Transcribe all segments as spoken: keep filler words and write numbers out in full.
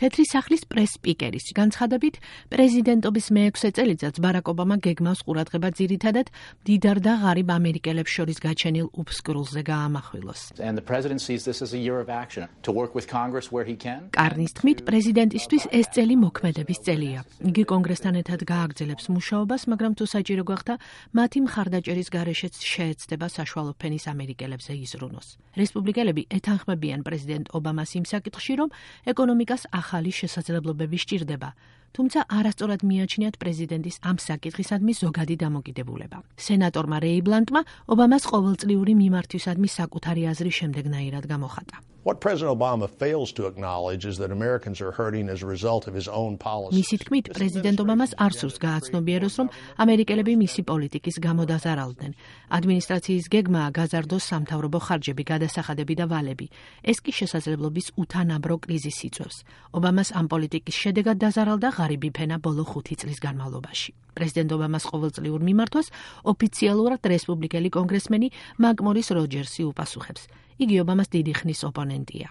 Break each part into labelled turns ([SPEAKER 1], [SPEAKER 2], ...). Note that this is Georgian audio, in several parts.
[SPEAKER 1] თეთრი სახლის პრეს-სპიკერის განცხადებით, პრეზიდენტობის მეექვსე წელიწადს ბარაკ ობამა გეგმავს ყურადღება ძირითადად მდიდარ და ღარიბ ამერიკელებს შორის გაჩენილ უფსკრულზე გაამახვილოს. კარნის თქმით, პრეზიდენტისთვის ეს წელი მოქმედების წელია. იგი კონგრესთან ერთად გააგრძელებს მუშაობას, მაგრამ თუ საჭირო გახდა, მათი მხარდაჭერის გარეშეც შეეცდება საშუალო ფენის ამერიკელებზე იზრუნოს. რესპუბლიკელები ეთანხმებიან პრეზიდენტ ობამას იმ საკითხში, რომ ეკონომიკას ახალი შესაძლებლობები სჭირდება, თუმცა არასწორად მიაჩნიათ პრეზიდენტის ამ საკითხისადმი ზოგადი დამოკიდებულება. სენატორმა რეი ბლანტმა ობამას ყოველწლიური მიმართვისადმი საკუთარი აზრი შემდეგნაირად გამოხატა.
[SPEAKER 2] What President Obama fails to acknowledge is that Americans are hurting as a result of his own policies.
[SPEAKER 1] მისი თქმით, პრეზიდენტ ობამას არ სურს გააცნობიეროს, რომ ამერიკელები მისი პოლიტიკის გამო დაზარალდნენ. ადმინისტრაციის გეგმაა გაზარდოს სამთავრობო ხარჯები, გადასახადები და ვალები. ეს კი შესაძლებლობის უთანაბრო კრიზისს იწვევს. ობამას ამ პოლიტიკის შედეგად დაზარალდა ღარიბი ფენა ბოლო ხუთი წლის განმავლობაში. პრეზიდენტ ობამას ყოველწლიურ მიმართვას ოფიციალურად რესპუბლიკელი კონგრესმენი მაკმორის როჯერსი უპასუხებს. იგი ობამას დიდი ხნის ოპონენტია.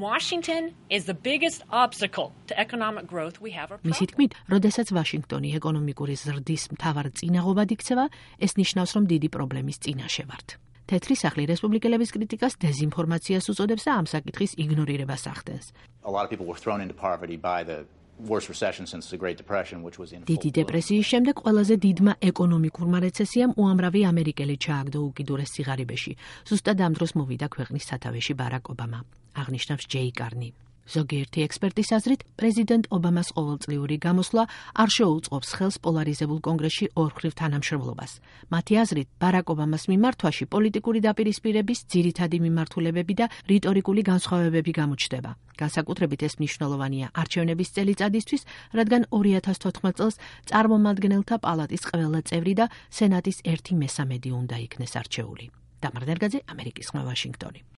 [SPEAKER 1] მისი თქმით, როდესაც ვაშინგტონი ეკონომიკური ზრდის მთავარ წინაღობად იქცევა, ეს ნიშნავს, რომ დიდი პრობლემის წინაშე ვართ. თეთრი სახლი რესპუბლიკელების კრიტიკას დეზინფორმაციას უწოდებს და ამ საკითხის იგნორირებას ახდენს. დიდი დეპრესიის შემდეგ ყველაზე დიდმა ეკონომიკურმა რეცესიამ უამრავი ამერიკელი ჩააგდო უკიდურეს სიღარიბეში. ზუსტად ამ დროს მოვიდა ქვეყნის სათავეში ბარაკ ობამა, აღნიშნავს ჯეი კარნი. ზოგიერთი ექსპერტის აზრით, პრეზიდენტ ობამას ყოველწლიური გამოსვლა არ შეუწყობს ხელს პოლარიზებულ კონგრესში ორმხრივ თანამშრომლობას. მათი აზრით, ბარაკ ობამას მიმართვაში პოლიტიკური დაპირისპირების ძირითადი მიმართულებები და რიტორიკული განსხვავებები გამოჩნდება. განსაკუთრებით ეს მნიშვნელოვანია არჩევნების წელიწადისთვის, რადგან ორი ათას თოთხმეტ წელს წარმომადგენელთა პალატის ყველა წევრი და სენატის ერთი მესამედი უნდა იქნეს არჩეული. დამარ ნერგაძე, ამერიკის ხმა, ვაშინგტონი.